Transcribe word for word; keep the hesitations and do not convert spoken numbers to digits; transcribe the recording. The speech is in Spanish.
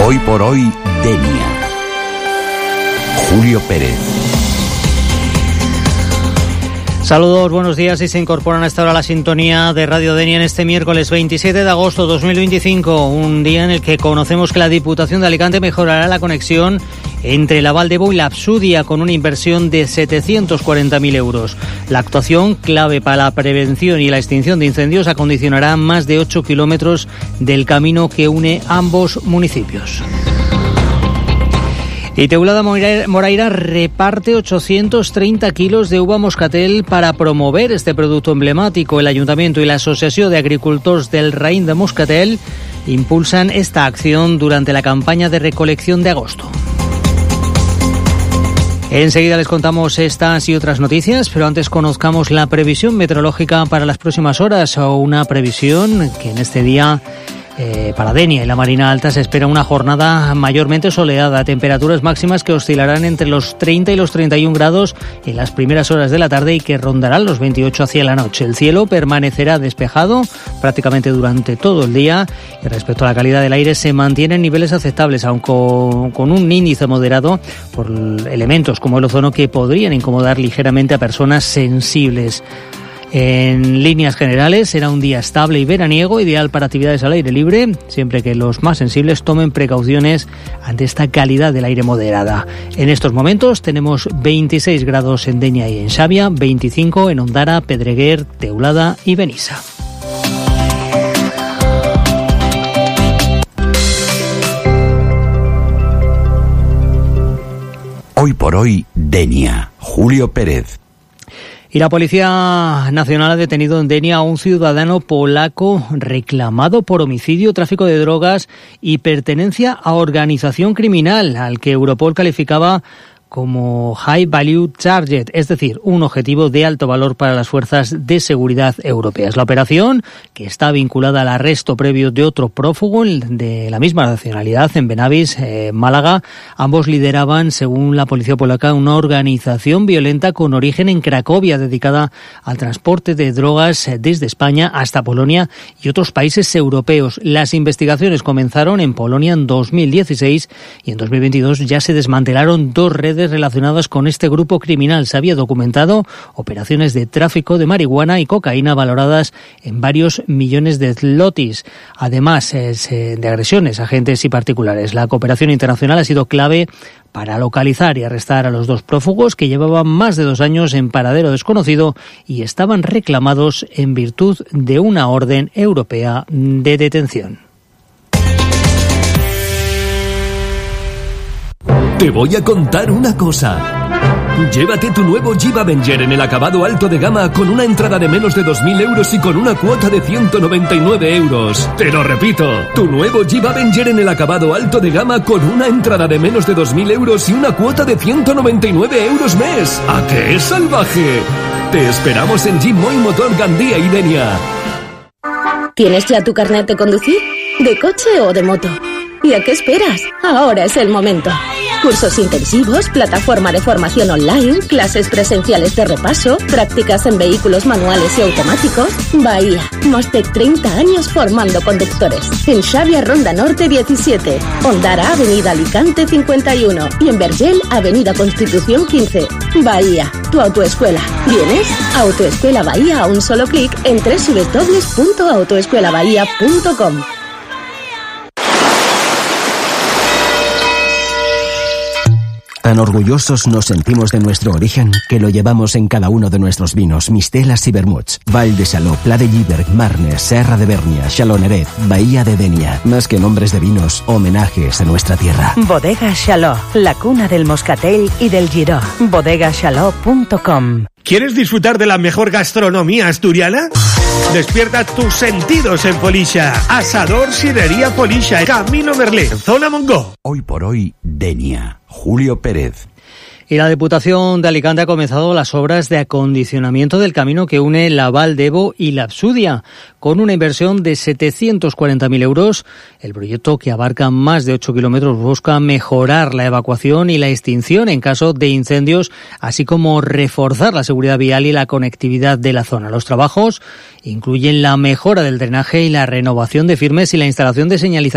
Hoy por hoy, Denia. Julio Pérez. Saludos, buenos días, y se incorporan a esta hora a la sintonía de Radio Denia en este miércoles veintisiete de agosto de dos mil veinticinco, un día en el que conocemos que la Diputación de Alicante mejorará la conexión entre la Valdebo y la Absudia con una inversión de setecientos cuarenta mil euros. La actuación, clave para la prevención y la extinción de incendios, acondicionará más de ocho kilómetros del camino que une ambos municipios. Y Teulada Moraira reparte ochocientos treinta kilos de uva moscatel para promover este producto emblemático. El Ayuntamiento y la Asociación de Agricultores del Raïm de Moscatel impulsan esta acción durante la campaña de recolección de agosto. Enseguida les contamos estas y otras noticias, pero antes conozcamos la previsión meteorológica para las próximas horas, o una previsión que en este día Eh, para Denia y la Marina Alta se espera una jornada mayormente soleada, temperaturas máximas que oscilarán entre los treinta y los treinta y un grados en las primeras horas de la tarde y que rondarán los veintiocho hacia la noche. El cielo permanecerá despejado prácticamente durante todo el día y respecto a la calidad del aire se mantienen niveles aceptables, aunque con un índice moderado por elementos como el ozono que podrían incomodar ligeramente a personas sensibles. En líneas generales será un día estable y veraniego, ideal para actividades al aire libre, siempre que los más sensibles tomen precauciones ante esta calidad del aire moderada. En estos momentos tenemos veintiséis grados en Denia y en Xavia, veinticinco en Ondara, Pedreguer, Teulada y Benissa. Hoy por hoy, Denia. Julio Pérez. Y la Policía Nacional ha detenido en Denia a un ciudadano polaco reclamado por homicidio, tráfico de drogas y pertenencia a organización criminal, al que Europol calificaba como High Value Target, es decir, un objetivo de alto valor para las fuerzas de seguridad europeas. La operación, que está vinculada al arresto previo de otro prófugo de la misma nacionalidad en Benavis, eh, Málaga, ambos lideraban, según la policía polaca, una organización violenta con origen en Cracovia, dedicada al transporte de drogas desde España hasta Polonia y otros países europeos. Las investigaciones comenzaron en Polonia en dos mil dieciséis y en dos mil veintidós ya se desmantelaron dos redes relacionadas con este grupo criminal. Se había documentado operaciones de tráfico de marihuana y cocaína valoradas en varios millones de zlotys, además de agresiones a agentes y particulares. La cooperación internacional ha sido clave para localizar y arrestar a los dos prófugos que llevaban más de dos años en paradero desconocido y estaban reclamados en virtud de una orden europea de detención. Te voy a contar una cosa. Llévate tu nuevo Jeep Avenger en el acabado alto de gama con una entrada de menos de dos mil euros y con una cuota de ciento noventa y nueve euros. Te lo repito, tu nuevo Jeep Avenger en el acabado alto de gama con una entrada de menos de dos mil euros y una cuota de ciento noventa y nueve euros mes. ¿A qué es salvaje? Te esperamos en Jeep Moy Motor Gandía y Denia. ¿Tienes ya tu carnet de conducir? ¿De coche o de moto? ¿Y a qué esperas? Ahora es el momento. Cursos intensivos, plataforma de formación online, clases presenciales de repaso, prácticas en vehículos manuales y automáticos. Bahía, más de treinta años formando conductores. En Xavia, Ronda Norte diecisiete. Ondara, Avenida Alicante cincuenta y uno. Y en Vergel, Avenida Constitución quince. Bahía, tu autoescuela. ¿Vienes? Autoescuela Bahía a un solo clic en doble u doble u doble u punto autoescuela bahía punto com. Tan orgullosos nos sentimos de nuestro origen que lo llevamos en cada uno de nuestros vinos, mistelas y vermuts. Val de Saló, Pla de Lliberg, Marne, Serra de Bernia, Xaloneret, Bahía de Denia. Más que nombres de vinos, homenajes a nuestra tierra. Bodega Xaló, la cuna del moscatel y del giró. bodega xaló punto com. ¿Quieres disfrutar de la mejor gastronomía asturiana? Despierta tus sentidos en Polisha. Asador Sidrería Polisha, Camino Merlín, Zona Mongó. Hoy por hoy, Denia. Julio Pérez. Y la Diputación de Alicante ha comenzado las obras de acondicionamiento del camino que une la Valdebo y la Absudia, con una inversión de setecientos cuarenta mil euros. El proyecto, que abarca más de ocho kilómetros, busca mejorar la evacuación y la extinción en caso de incendios, así como reforzar la seguridad vial y la conectividad de la zona. Los trabajos incluyen la mejora del drenaje y la renovación de firmes y la instalación de señalización